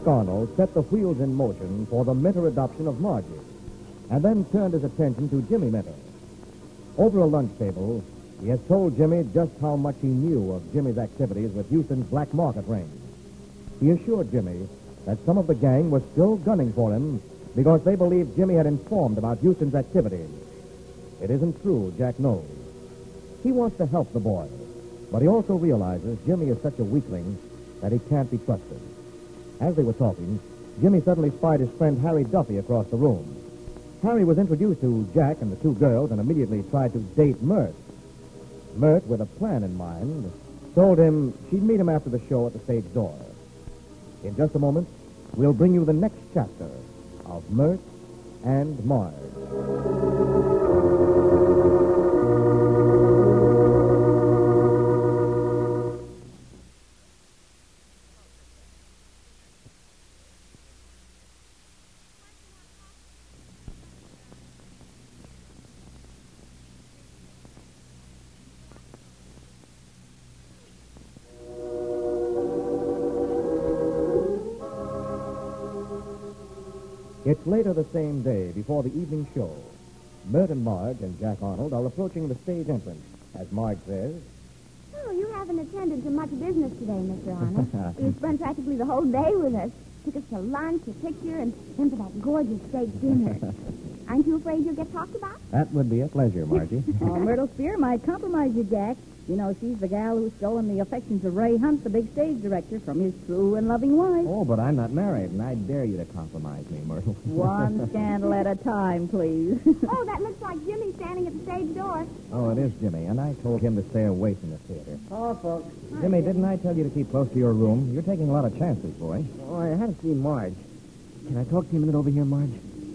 Jack Arnold set the wheels in motion for the Minter adoption of Margie, and then turned his attention to Jimmy Minter. Over a lunch table, he has told Jimmy just how much he knew of Jimmy's activities with Houston's black market ring. He assured Jimmy that some of the gang was still gunning for him because they believed Jimmy had informed about Houston's activities. It isn't true, Jack knows. He wants to help the boy, but he also realizes Jimmy is such a weakling that he can't be trusted. As they were talking, Jimmy suddenly spied his friend Harry Duffy across the room. Harry was introduced to Jack and the two girls and immediately tried to date Mert. Mert, with a plan in mind, told him she'd meet him after the show at the stage door. In just a moment, we'll bring you the next chapter of Mert and Marge. It's later the same day, before the evening show. Mert and Marge and Jack Arnold are approaching the stage entrance. As Marge says, Oh, you haven't attended to much business today, Mr. Arnold. You spent practically the whole day with us. Took us to lunch, a picture, and then for that gorgeous steak dinner. Aren't you afraid you'll get talked about? that would be a pleasure, Margie. Oh, Myrtle Spear might compromise you, Jack. You know, she's the gal who's stolen the affections of Ray Hunt, the big stage director, from his true and loving wife. Oh, but I'm not married, and I dare you to compromise me, Myrtle. One scandal at a time, please. Oh, that looks like Jimmy standing at the stage door. Oh, it is Jimmy, and I told him to stay away from the theater. Oh, folks. Jimmy, didn't I tell you to keep close to your room? You're taking a lot of chances, boy. Oh, I had to see Marge. Can I talk to you a minute over here, Marge?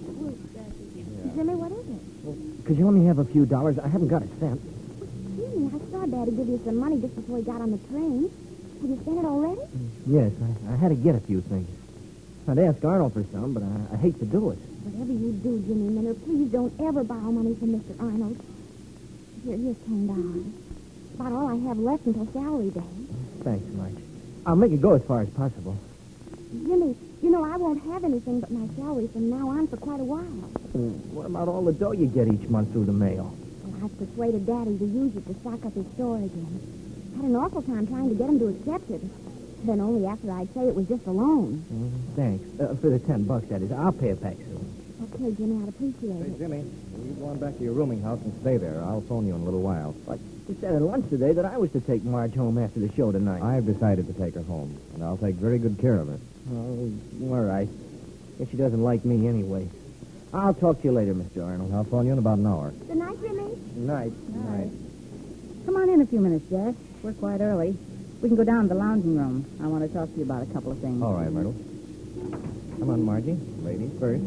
Jimmy, what is it? Could you let me have a few dollars? I haven't got a cent. Gee, I saw Daddy give you some money just before he got on the train. Have you spent it already? Yes, I had to get a few things. I'd ask Arnold for some, but I hate to do it. Whatever you do, Jimmy Minter, please don't ever borrow money from Mr. Arnold. Here's $10. About all I have left until salary day. Thanks, Marge. I'll make it go as far as possible. Jimmy, you know I won't have anything but my salary from now on for quite a while. What about all the dough you get each month through the mail? Well, I've persuaded Daddy to use it to stock up his store again. Had an awful time trying to get him to accept it. Then only after I'd say it was just a loan. Thanks. For the $10, that is. I'll pay it back soon. Okay, Jimmy, I'd appreciate Hey, it. Jimmy, you go on back to your rooming house and stay there. I'll phone you in a little while. But you said at lunch today that I was to take Marge home after the show tonight. I've decided to take her home, and I'll take very good care of her. Oh, all right. Guess she doesn't like me anyway. I'll talk to you later, Mr. Arnold. I'll phone you in about an hour. Good night, Jimmy. Night. Night. Come on in a few minutes, Jack. We're quite early. We can go down to the lounging room. I want to talk to you about a couple of things. All right, Myrtle. Come on, Margie. Ladies first.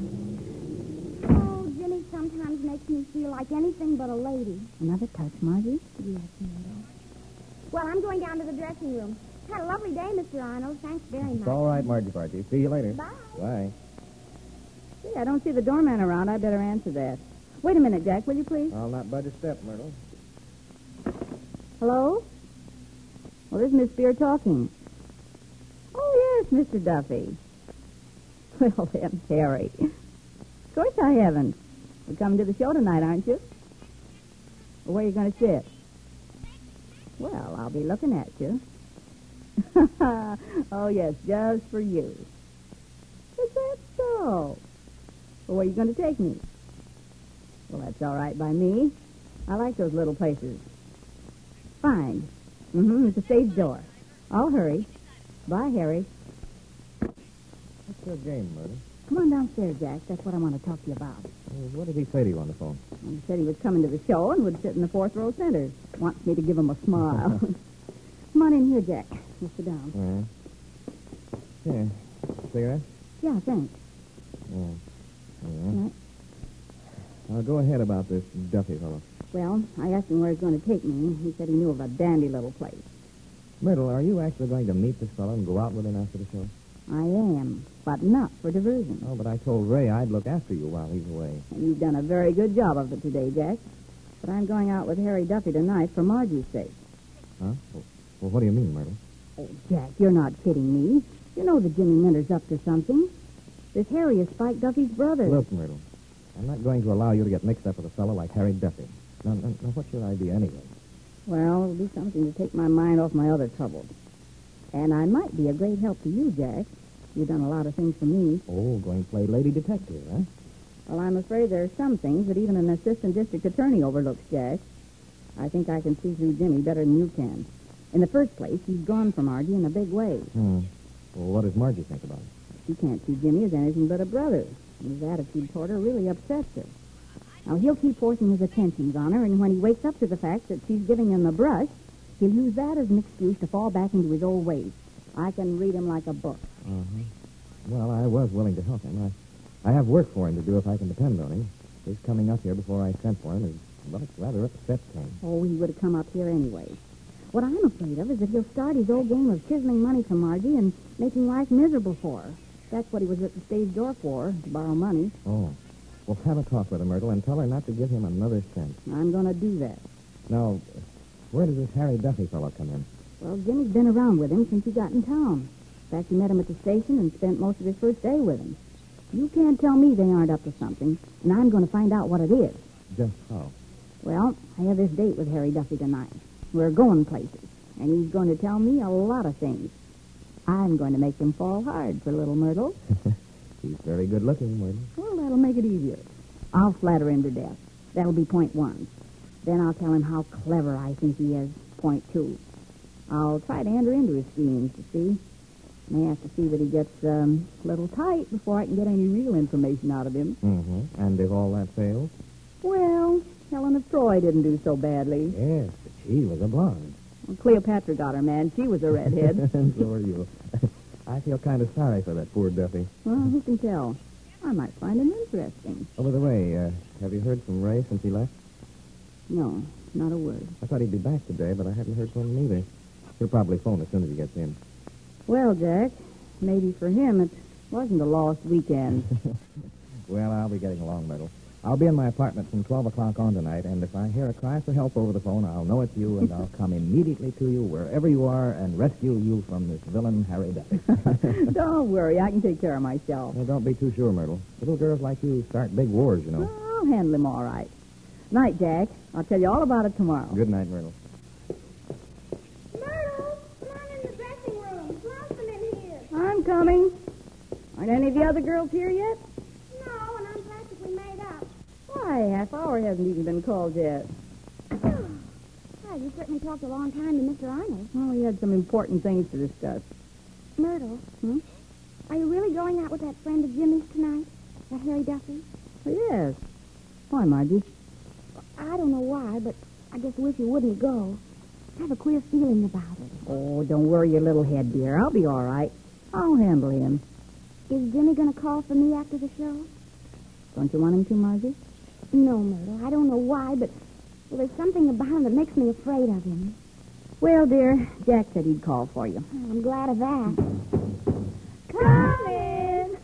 Oh, Jimmy sometimes makes me feel like anything but a lady. Another touch, Margie? Yes, Myrtle. Well, I'm going down to the dressing room. Had a lovely day, Mr. Arnold. Thanks very much. It's all right, Margie. See you later. Bye. Bye. Gee, I don't see the doorman around. I better answer that. Wait a minute, Jack, will you please? I'll not budge a step, Myrtle. Hello? Well, this is Miss Spear talking. Oh, yes, Mr. Duffy. Well, then, Harry. Of course I haven't. You're coming to the show tonight, aren't you? Well, where are you going to sit? Well, I'll be looking at you. Oh, yes, just for you. Is that so? Well, where are you going to take me? Well, that's all right by me. I like those little places. Fine. It's the stage door. I'll hurry. Bye, Harry. What's your game, Myrtle? Come on downstairs, Jack. That's what I want to talk to you about. What did he say to you on the phone? He said he was coming to the show and would sit in the fourth row center. Wants me to give him a smile. Come on in here, Jack. We'll sit down. Yeah. Cigarette? Yeah, thanks. Yeah. Right. Now, go ahead about this Duffy fellow. Well, I asked him where he's going to take me. He said he knew of a dandy little place. Myrtle, are you actually going to meet this fellow and go out with him after the show? I am, but not for diversion. Oh, but I told Ray I'd look after you while he's away. And you've done a very good job of it today, Jack. But I'm going out with Harry Duffy tonight for Margie's sake. Huh? Well, what do you mean, Myrtle? Oh, Jack, you're not kidding me. You know that Jimmy Minter's up to something. This Harry is Spike Duffy's brother. Look, Myrtle, I'm not going to allow you to get mixed up with a fellow like Harry Duffy. Now, what's your idea anyway? Well, it'll be something to take my mind off my other troubles. And I might be a great help to you, Jack. You've done a lot of things for me. Oh, going to play lady detective, huh? Well, I'm afraid there are some things that even an assistant district attorney overlooks, Jack. I think I can see through Jimmy better than you can. In the first place, he's gone from Margie in a big way. Well, what does Margie think about it? She can't see Jimmy as anything but a brother. His attitude toward her really upsets her. Now, he'll keep forcing his attentions on her, and when he wakes up to the fact that she's giving him the brush, he'll use that as an excuse to fall back into his old ways. I can read him like a book. Well, I was willing to help him. I have work for him to do if I can depend on him. His coming up here before I sent for him is, well, it's rather upset him. Oh, he would have come up here anyway. What I'm afraid of is that he'll start his old game of chiseling money from Margie and making life miserable for her. That's what he was at the stage door for, to borrow money. Oh. Well, have a talk with her, Myrtle, and tell her not to give him another cent. I'm going to do that. Now, where does this Harry Duffy fellow come in? Well, Jimmy's been around with him since he got in town. In fact, he met him at the station and spent most of his first day with him. You can't tell me they aren't up to something, and I'm going to find out what it is. Just how? Well, I have this date with Harry Duffy tonight. We're going places, and he's going to tell me a lot of things. I'm going to make him fall hard for little Myrtle. He's very good looking, Myrtle. Well, that'll make it easier. I'll flatter him to death. That'll be point one. Then I'll tell him how clever I think he is, point two. I'll try to enter into his schemes, you see. May have to see that he gets a little tight before I can get any real information out of him. Mm-hmm. And if all that fails? Well, Helen of Troy didn't do so badly. Yes, but she was a blonde. Well, Cleopatra got her, man. She was a redhead. And so are you. I feel kind of sorry for that poor Duffy. Well, who can tell? I might find him interesting. Oh, by the way, have you heard from Ray since he left? No, not a word. I thought he'd be back today, but I haven't heard from him either. He'll probably phone as soon as he gets in. Well, Jack, maybe for him it wasn't a lost weekend. Well, I'll be getting along, Myrtle. I'll be in my apartment from 12 o'clock on tonight, and if I hear a cry for help over the phone, I'll know it's you, and I'll come immediately to you wherever you are and rescue you from this villain, Harry Duffy. Don't worry, I can take care of myself. Well, don't be too sure, Myrtle. Little girls like you start big wars, you know. Well, I'll handle him all right. Night, Jack. I'll tell you all about it tomorrow. Good night, Myrtle. Myrtle, come on in the dressing room. Blossom in here. I'm coming. Aren't any of the other girls here yet? No, and I'm practically made up. Why, half hour hasn't even been called yet. Well, you certainly talked a long time to Mr. Arnold. Well, we had some important things to discuss. Myrtle, are you really going out with that friend of Jimmy's tonight? That Harry Duffy? Oh, yes. Why, Margie? I don't know why, but I just wish you wouldn't go. I have a queer feeling about it. Oh, don't worry your little head, dear. I'll be all right. I'll handle him. Is Jimmy going to call for me after the show? Don't you want him to, Margie? No, Myrtle. I don't know why, but there's something about him that makes me afraid of him. Well, dear, Jack said he'd call for you. Well, I'm glad of that. Come in.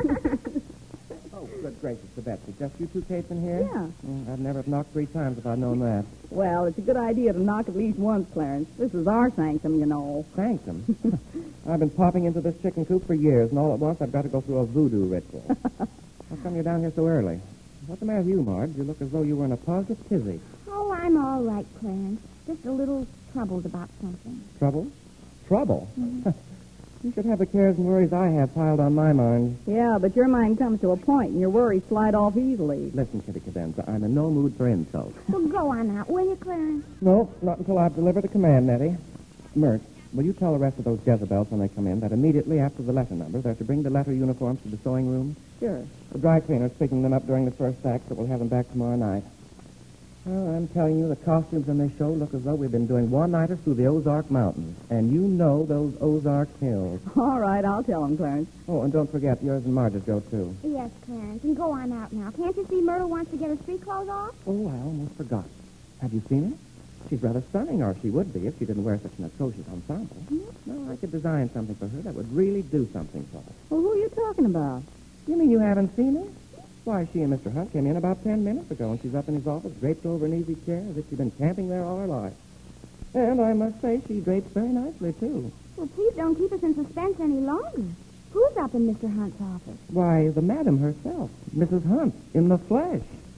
Oh, good gracious, to Betsy. Just you two Kates in here? Yeah. I'd never have knocked 3 times if I'd known that. Well, it's a good idea to knock at least once, Clarence. This is our sanctum, you know. Sanctum. I've been popping into this chicken coop for years, and all at once I've got to go through a voodoo ritual. How come you're down here so early? What's the matter with you, Marge? You look as though you were in a positive tizzy. Oh, I'm all right, Clarence. Just a little troubled about something. Trouble? Trouble? You should have the cares and worries I have piled on my mind. Yeah, but your mind comes to a point, and your worries slide off easily. Listen, Kitty Cadenza, I'm in no mood for insults. Well, go on out, will you, Clarence? No, not until I've delivered a command, Nettie. Mert, will you tell the rest of those Jezebels when they come in that immediately after the letter number, they're to bring the letter uniforms to the sewing room? Sure. The dry cleaner's picking them up during the first act, so we'll have them back tomorrow night. Well, I'm telling you, the costumes in this show look as though we've been doing one-nighters through the Ozark Mountains. And you know those Ozark hills. All right, I'll tell him, Clarence. Oh, and don't forget, yours and Marge's go, too. Yes, Clarence, and go on out now. Can't you see Myrtle wants to get her street clothes off? Oh, I almost forgot. Have you seen her? She's rather stunning, or she would be if she didn't wear such an atrocious ensemble. No, I could design something for her that would really do something for her. Well, who are you talking about? You mean you haven't seen her? Why, she and Mr. Hunt came in about 10 minutes ago, and she's up in his office, draped over an easy chair, as if she'd been camping there all her life. And I must say, she drapes very nicely, too. Well, please don't keep us in suspense any longer. Who's up in Mr. Hunt's office? Why, the madam herself, Mrs. Hunt, in the flesh.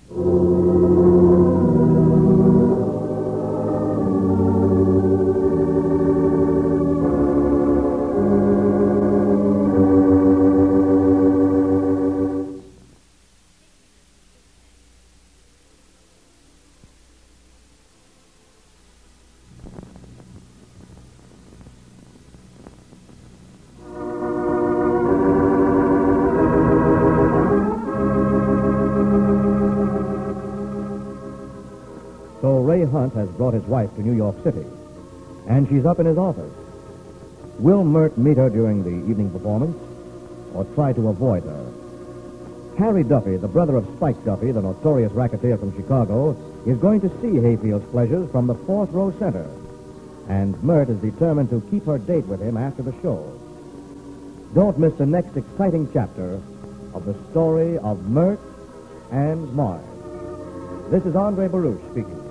So Ray Hunt has brought his wife to New York City, and she's up in his office. Will Mert meet her during the evening performance, or try to avoid her? Harry Duffy, the brother of Spike Duffy, the notorious racketeer from Chicago, is going to see Hayfield's pleasures from the fourth row center, and Mert is determined to keep her date with him after the show. Don't miss the next exciting chapter of the story of Mert and Mars. This is Andre Baruch speaking.